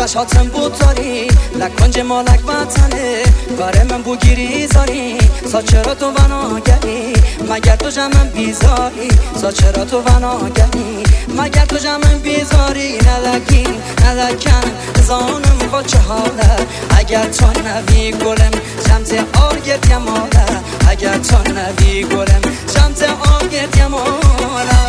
باش هاتم بود داری لکنج مالک وطنه کار من بو گیری زاری سا چرا تو وناگری مگر تو جمعن بیزاری سا چرا تو وناگری مگر تو جمعن بیزاری ندکی ندکن زانم با چه حاله اگر تو نبی گلم شمت آرگرد یماله اگر تو نبی گلم شمت آرگرد یماله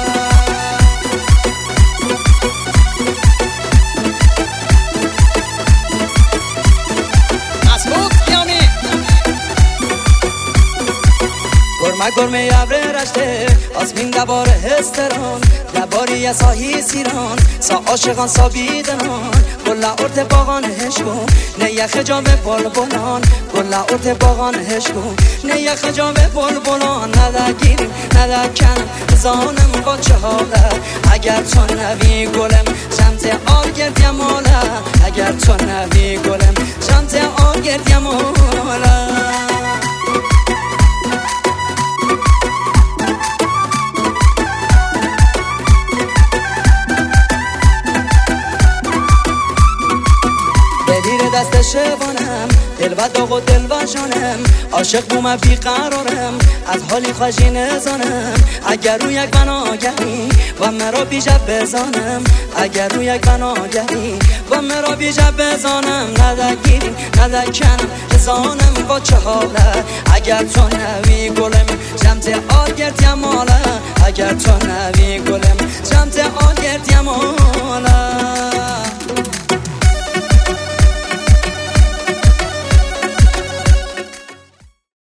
گرمه ابر رشته آسمین دبار هستران دباری ساهی سیران سا عاشقان سا بیدنان گل ارت باغان هشکو نه یخ جام بلبلان گل ارت باغان هشکو نه یخ جام بلبلان ندگیریم ندکن زانم با چه حاله اگر تو نبی گلم شمت آرگرد یماله اگر تو نبی گلم شمت آرگرد یماله دست شبانم دل و داغ و دل و جانم عاشق بوم بیقرارم از حالی خوشی نزانم اگر رو یک بناگری و مرا بیجب بزانم اگر رو یک بناگری و مرا بیجب بزانم ندگیریم ندکنم زانم با چه حاله اگر تو نوی گلم شمت آرگرد یماله اگر تو نوی گلم